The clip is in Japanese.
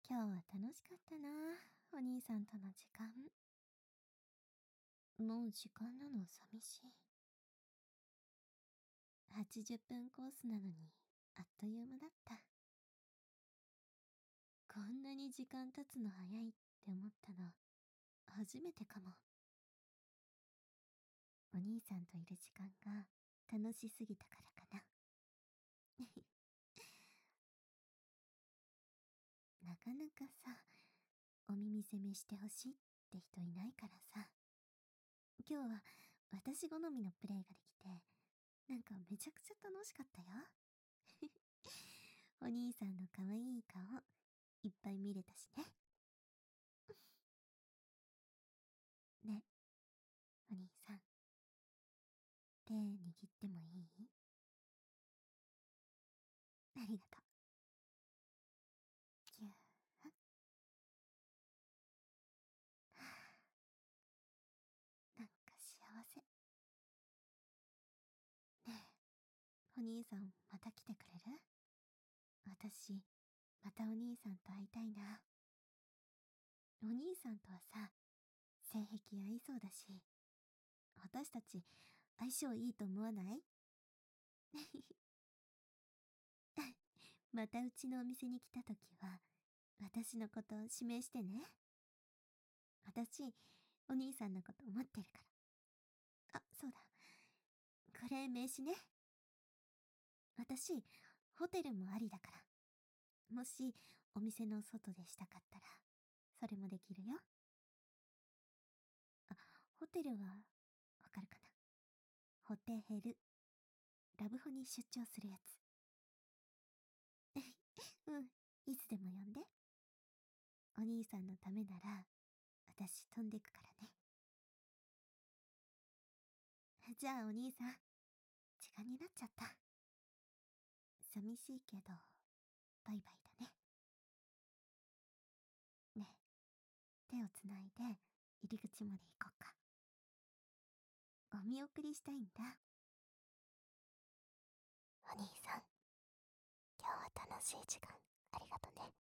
今日は楽しかったな、お兄さんとの時間。もう時間なの寂しい。80分コースなのに、あっという間だった。こんなに時間経つの早いって思ったの、初めてかも。お兄さんといる時間が楽しすぎたからかな。なかなかさ、お耳攻めしてほしいって人いないからさ。今日は私好みのプレイができて、なんかめちゃくちゃ楽しかったよ。お兄さんの可愛い顔、いっぱい見れたしね。ね、お兄さん。手握ってもいい？ありがとう。ぎゅー。はあ、なんか幸せ。ねえ、お兄さんまた来てくれる？私、またお兄さんと会いたいな。お兄さんとはさ、性癖合いそうだし、私たち相性いいと思わない？またうちのお店に来た時は、私のことを指名してね。私、お兄さんのこと待ってるから。あ、そうだ。これ名刺ね。私、ホテルもありだから。もし、お店の外でしたかったら、それもできるよ。あ、ホテルは、わかるかな？ホテヘル。ラブホに出張するやつ。うん、いつでも呼んで。お兄さんのためなら、私飛んでくからね。じゃあお兄さん、時間になっちゃった。寂しいけど、バイバイだね。ねえ、手をつないで入り口まで行こうか。お見送りしたいんだ。お兄さん、今日は楽しい時間ありがとね。